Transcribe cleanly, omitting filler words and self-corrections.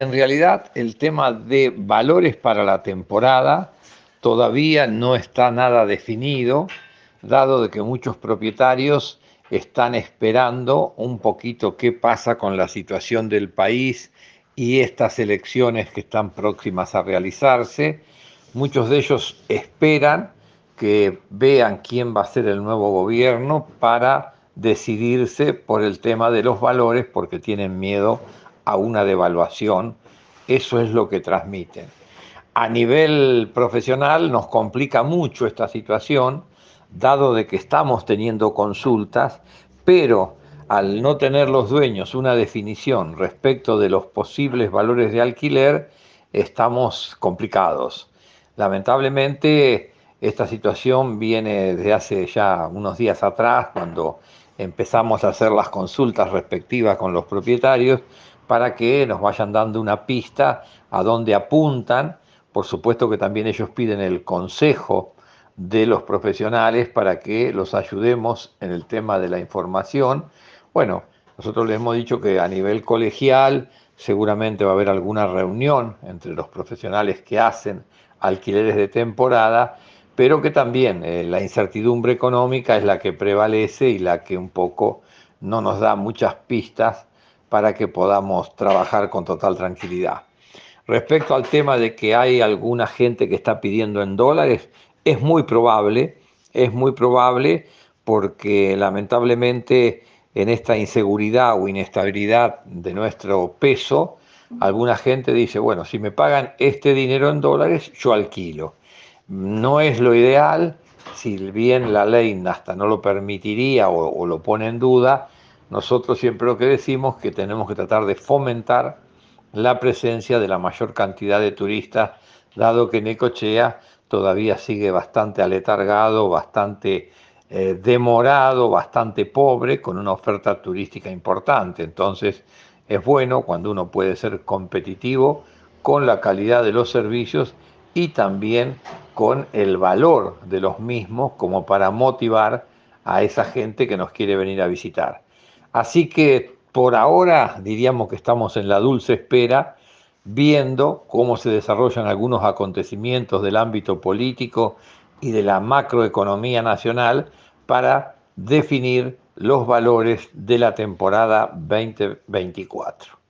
En realidad, el tema de valores para la temporada todavía no está nada definido, dado de que muchos propietarios están esperando un poquito qué pasa con la situación del país y estas elecciones que están próximas a realizarse. Muchos de ellos esperan que vean quién va a ser el nuevo gobierno para decidirse por el tema de los valores, porque tienen miedo a una devaluación. Eso es lo que transmiten. A nivel profesional nos complica mucho esta situación, dado de que estamos teniendo consultas, pero al no tener los dueños una definición respecto de los posibles valores de alquiler, estamos complicados. Lamentablemente, esta situación viene de hace ya unos días atrás, cuando empezamos a hacer las consultas respectivas con los propietarios para que nos vayan dando una pista a dónde apuntan. Por supuesto que también ellos piden el consejo de los profesionales para que los ayudemos en el tema de la información. Bueno, nosotros les hemos dicho que a nivel colegial seguramente va a haber alguna reunión entre los profesionales que hacen alquileres de temporada, pero que también la incertidumbre económica es la que prevalece y la que un poco no nos da muchas pistas para que podamos trabajar con total tranquilidad. Respecto al tema de que hay alguna gente que está pidiendo en dólares, es muy probable porque lamentablemente en esta inseguridad o inestabilidad de nuestro peso, alguna gente dice, bueno, si me pagan este dinero en dólares, yo alquilo. No es lo ideal, si bien la ley hasta no lo permitiría o lo pone en duda, nosotros siempre lo que decimos es que tenemos que tratar de fomentar la presencia de la mayor cantidad de turistas, dado que Necochea todavía sigue bastante aletargado, bastante demorado, bastante pobre, con una oferta turística importante. Entonces, es bueno cuando uno puede ser competitivo con la calidad de los servicios y también con el valor de los mismos, como para motivar a esa gente que nos quiere venir a visitar. Así que por ahora diríamos que estamos en la dulce espera, viendo cómo se desarrollan algunos acontecimientos del ámbito político y de la macroeconomía nacional para definir los valores de la temporada 2024.